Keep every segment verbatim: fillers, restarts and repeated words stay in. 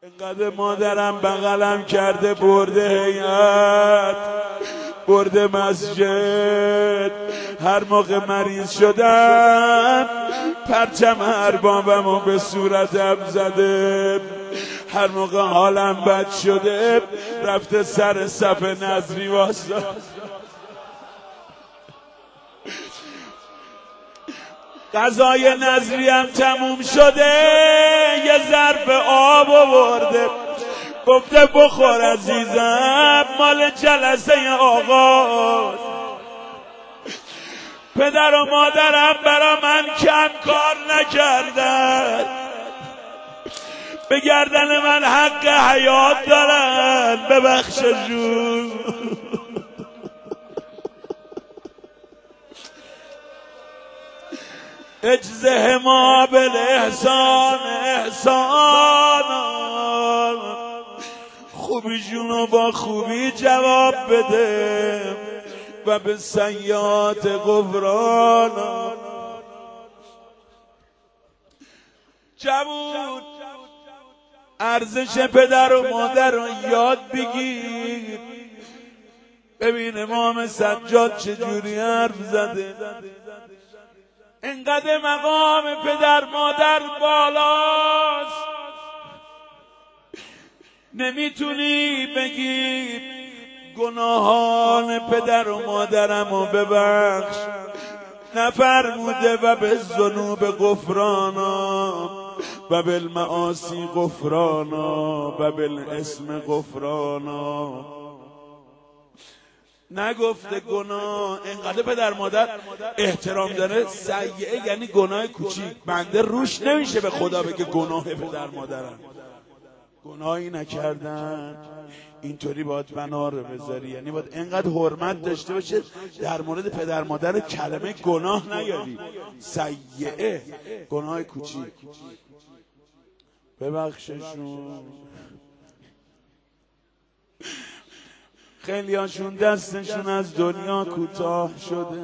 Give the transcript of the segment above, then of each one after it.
انقدر مادرم بغلم کرده برده هیئت، برده مسجد. هر موقع مریض شدم پرچم اربابمو به صورتم زده. هر موقع حالم بد شده رفته سر صف نظری واسه. غذای نظری هم تموم شده، یه ظرف آب آورده گفته بخور عزیزم، مال جلسه آقا. پدر و مادرم برا من کم کار نکردن، به گردن من حق حیات دارن، ببخش جون. اجزه ما بالاحسان احسان، خوبیشونو با خوبی جواب بده و به سیئات غفران. جوون ارزش پدر و مادر رو یاد بگیر. ببین امام سجاد چجوری حرف زده. انقدر مقام پدر مادر بالاست، نمیتونی بگی گناهان پدر و مادرمو ببخش، نفرموده و به ذنوب غفرانا و بالمعاصی غفرانا و بالاسم غفرانا. نگفته گناه. انقدر پدر مادر احترام داره. سیئه یعنی گناه کوچیک، بنده روش نمیشه به خدا بگه گناه پدر مادرم. گناهی نکردن اینطوری باید بنا رو بذاری، یعنی باید انقدر حرمت داشته باشه در مورد پدر مادر کلمه گناه نیاری. سیئه گناه کوچیک، ببخششون. خیلی هاشون دستشون از دنیا کوتاه شده.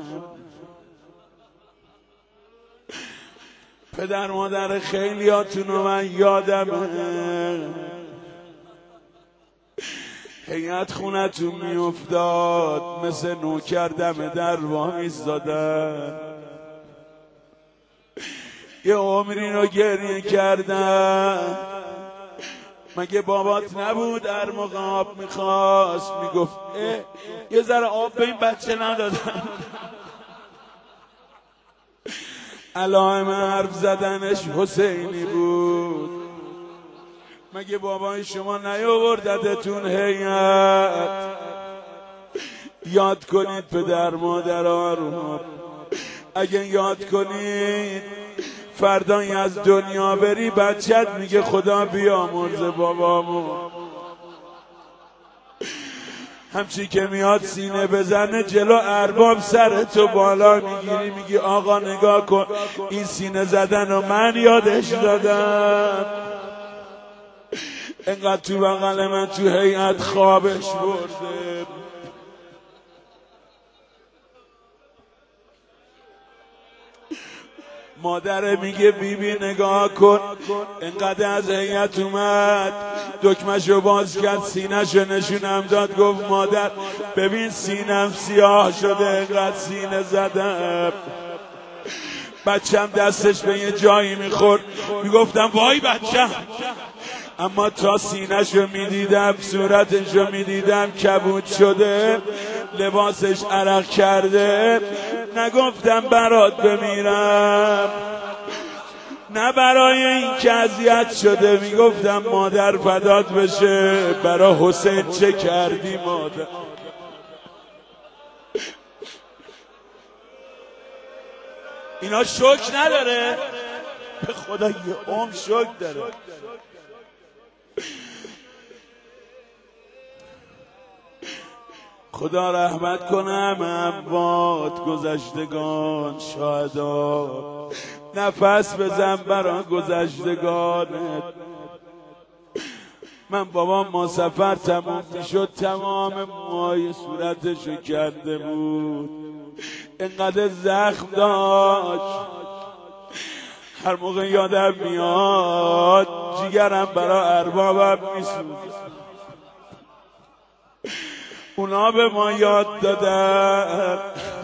پدر مادر خیلی هاتونو من یادمه، هیئت خونتون میافتاد مثل نوکر دم در وامی زدن، یه عمری رو گریه کردن. مگه بابات نبود هر موقع آب میخواست میگفت یه ذره آب به این بچه ندادم؟ علائم حرف زدنش حسینی بود. مگه بابای شما نیاوردتون هیئت؟ یاد کنید پدر مادرها رو. اگه یاد کنید فردا از دنیا بری بچت میگه خدا بیامرز بابامو. همچی که میاد سینه بزنه جلو ارباب سرتو بالا میگیری میگی آقا نگاه کن این سینه زدن و من یادش دادم. انقدر تو بغل من تو هیئت خوابش برده. مادر میگه بیبی بی نگاه کن، انقدر از هیئت اومد دکمشو باز کرد سینه‌شو نشونم داد، گفت مادر ببین سینم سیاه شده انقدر سینه زدم. بچم دستش به یه جایی میخورد میگفتم وای بچم، اما تا سینه‌شو میدیدم صورتشو میدیدم کبود شده، لباسش عرق کرده، نگفتم برات بمیرم، نه برای این که اذیت شده، میگفتم مادر فدات بشه برای حسین چه کردی مادر. اینا شوک نداره؟ به خدا یه عمر شوک داره. خدا رحمت کنم اموات گذشتگان شهدا، نفس بزن برا گذشتگانت. من بابام ما سفر تموم میشد تمام موهای صورتشو کرده بود، انقدر زخم داشت. هر موقع یادم میاد جیگرم برای اربابم میسوزه. اونا به ما یاد دادن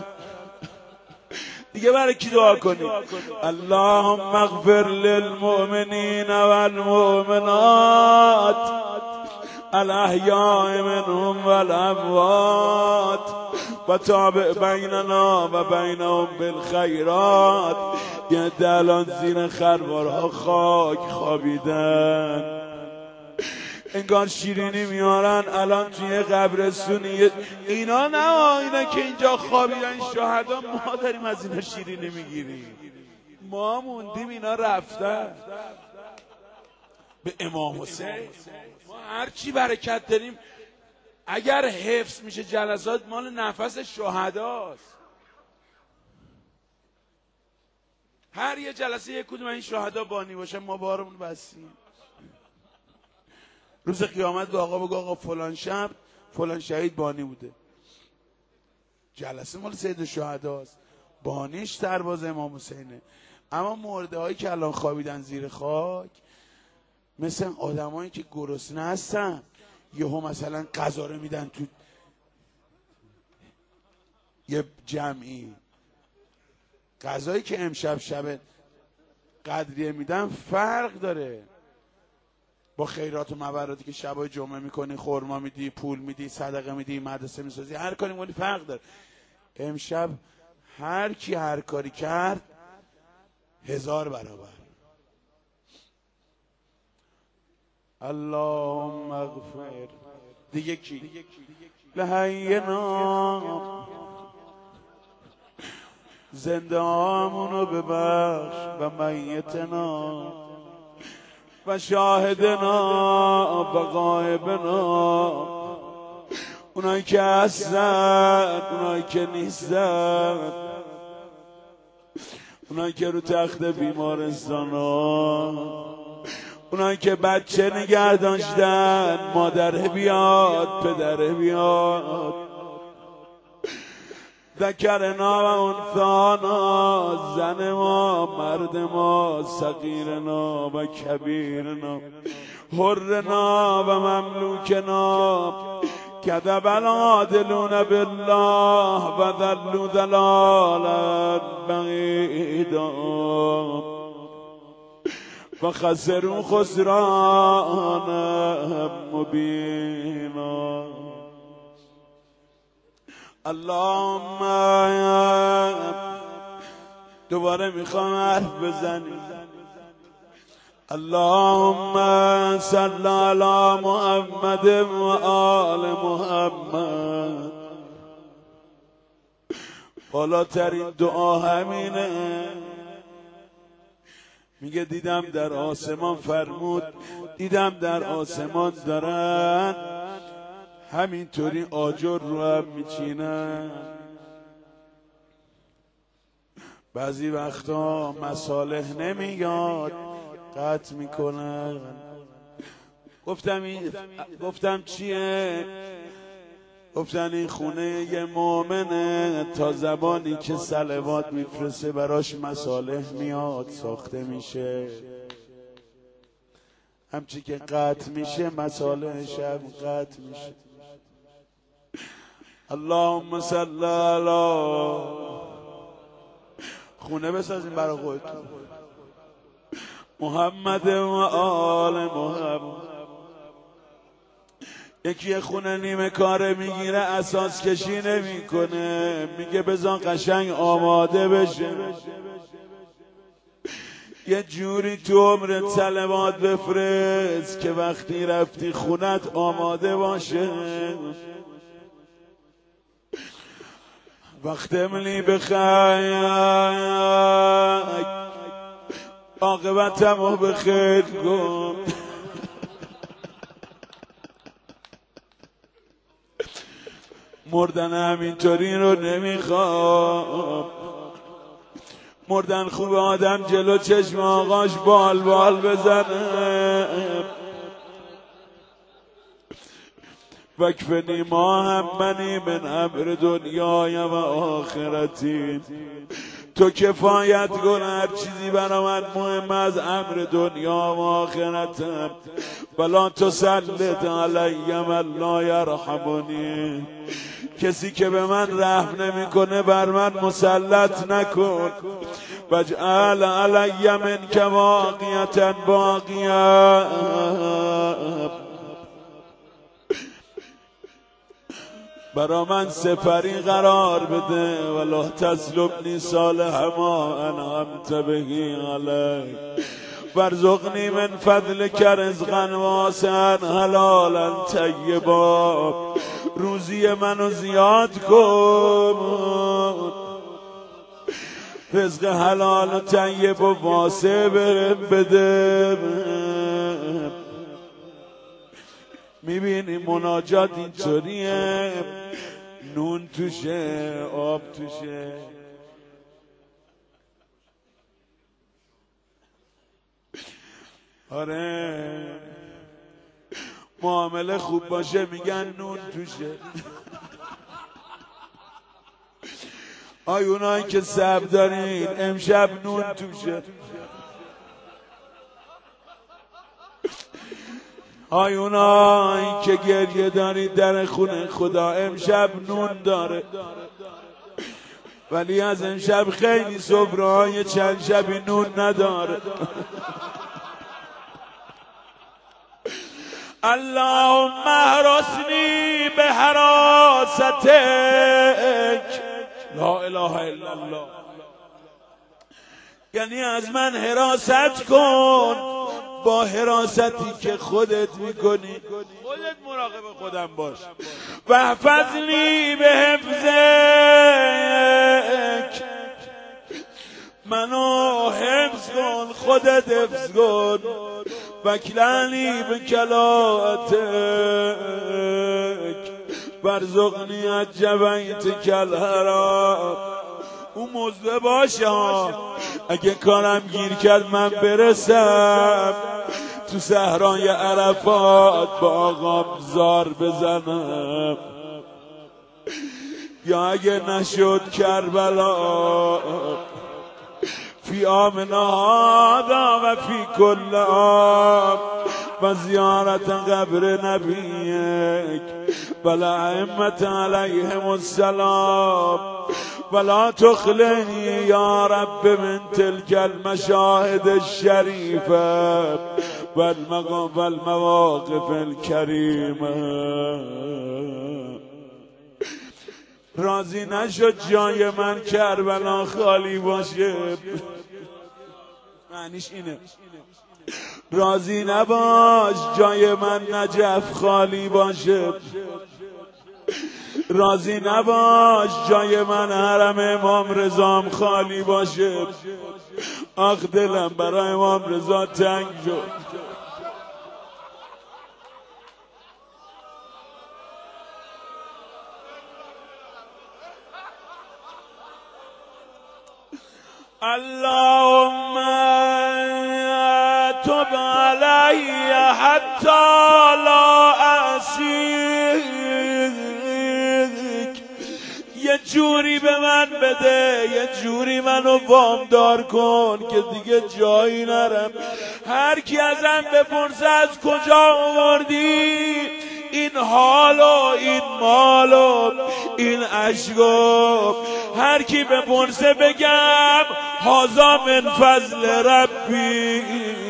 دیگه برای کی دعا کنیم؟ اللهم اغفر للمؤمنین والمؤمنات الاحیاء منهم والاموات و تابع بیننا و بینهم بالخیرات. یه دلان زیر خروارها خاک خوابیدن، انگار شیرینی میارن الان توی قبرستونی. اینا نه، اینا که اینجا خوابیدن شهدا، ما داریم از اینا شیرینی میگیریم. ما موندیم اینا رفتن. به امام حسین ما هرچی برکت داریم اگر حفظ میشه جلسات مال نفس شهداست. هر یه جلسه یک کدوم این شهدا بانی باشه ما بارمون بسیم. روز قیامت به آقا بگو آقا فلان شب فلان شهید بانی بوده. جلسه مال سید الشهداست، بانیش سرباز امام حسینه. اما مرده هایی که الان خوابیدن زیر خاک مثل آدمایی که گرسنه هستن، یهو مثلا غذا رو میدن تو یه جمعی، غذایی که امشب شب قدریه میدن فرق داره با خیرات و مبراتی که شبای جمعه میکنی، خورما میدی، پول میدی، صدقه میدی، مدرسه میسازی، هر کاری میکنی فرق داره. امشب هر کی هر کاری کرد هزار برابر. اللهم اغفر دیگه کی؟ لحینا زنده آمونو ببخش و میتنا و شاهدنا و غایبنا، اونایی که هستن اونایی که نیستن، اونایی که رو تخت بیمارستان ها، اونایی که بچه نگه داشتن، مادره بیاد پدره بیاد، ذکرنا و انثانا، زن ما مرد ما، صغیرنا و کبیرنا، حرنا و مملوکنا، کذب العادلون بالله و ذلوا ضلالا بعیدا و خسروا خسرانا مبینا. اللهم دوباره میخوام حرف بزنیم. اللهم صل علی محمد و آل محمد. بالاترین دعا همینه. میگه دیدم در آسمان، فرمود دیدم در آسمان دارن همینطوری آجر رو هم میچینن. بعضی وقتا مصالح نمیاد قطع میکنن. گفتم این گفتم چیه؟ گفتن این خونه یه مؤمنه، تا زبانی که صلوات میفرسته براش مصالح میاد ساخته میشه. همچی که قطع میشه مصالحش هم قطع میشه. اللهم صل علی، خونه بسازیم برای خودتون، محمد و آل محمد. یکی خونه نیمه کاره میگیره اساس کشی نمیکنه، میگه بذار قشنگ آماده بشه. یه جوری تو عمرت صلوات بفرست که وقتی رفتی خونت آماده باشه. وقت ملی بخیر عاقبتمو بخیر کن. مردن همینطوری رو نمیخوام. مردن خوب آدم جلو چشم آقاش بال بال بزنه. وکفنی ما همنی من امر دنیای و آخرتی. تو کفایت کن، هر چیزی برا من مهم از امر دنیا و آخرتم. بلا تسلط علی من لا یرحمنی، کسی که به من رحم نمیکنه بر من مسلط نکن. واجعل علی منک واقیة باقیة، برا من سپری قرار بده. ولا تسلبنی صالح ما انعمت بهی علی، وارزقنی من فضلک رزقا واسعا حلالا طیبا، روزی منو زیاد کن، رزق حلال و طیب و واسع برم بده. میبینی مناجات اینطوریه، نون توشه، آب توشه. آره معامله خوب باشه میگن نون توشه. آی اونایی که صبر دارین امشب نون توشه. آی اونایی که گریه دارید در خونه خدا امشب نون داره. ولی از امشب خیلی سفره‌های چند شبی نون نداره. اللهم احرسنی به حراستک، لا اله الا الله، یعنی از من حراست کن با حراستی که خودت میکنی. خودت مراقب خودم باش. و احفظنی به حفظک، منو حفظ کن، خودت حفظ کن. وکلنی به کلاءتک، وارزقنی الجبیت کالحرام. اون موضوع باشه اگه کارم گیر کرد من برسم تو صحرای عرفات با آقام زار بزنم، یا اگه نشد کربلا فی آمنا هذا و فی کل عام، و زیارت قبر نبیک ولا ائمة علیهم السلام، ولا تخلنی یا رب من تلك المشاهد الشریفه والمواقف الکریمه. راضی نشد جای من کربلا خالی باشه. معنیش اینه راضی نباش جای من نجف خالی باشه. راضی نباش جای من حرم امام رضام خالی باشه. آخ دلم برای امام رضا تنگ شد. اللهم تب علی حتی لا اعصیک، یه جوری به من بده، یه جوری منو وامدار کن که دیگه جایی نرم. هر کی ازم بپرسه از کجا آوردی این حالو، این مالو، این عشقو، هر کی بپرسه بگم هذا من فضل ربی.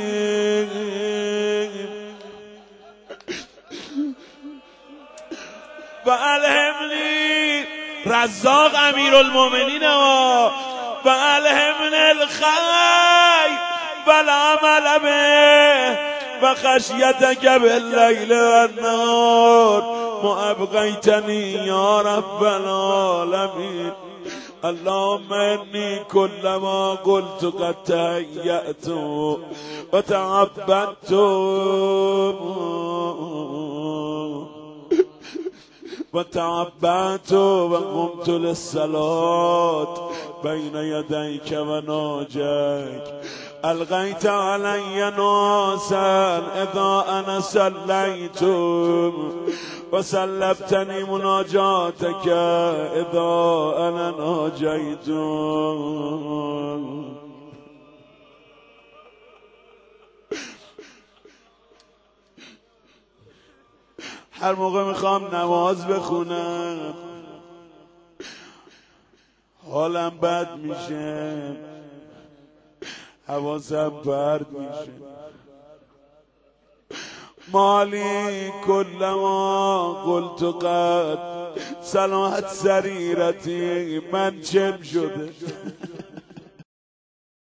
و الهمنی رزاق امیرالمومنین و الهمنی الخیر و العمل به و خشیتک باللیل و النهار ما ابقیتنی یا رب العالمین. اللهم انی کلما قلت قد تهیأت و تعبدت و تعبدت و قمت للصلاة بین یدیک و ناجک القیت علی ناسا اذا انا صلیتم و سلبتنی مناجاتک اذا انا ناجیتم. هر موقع میخوام نماز بخونم حالم بد میشه، حواسم پرت میشه. مالی کلما قلت قد صلاحت سریرتی، من چم شده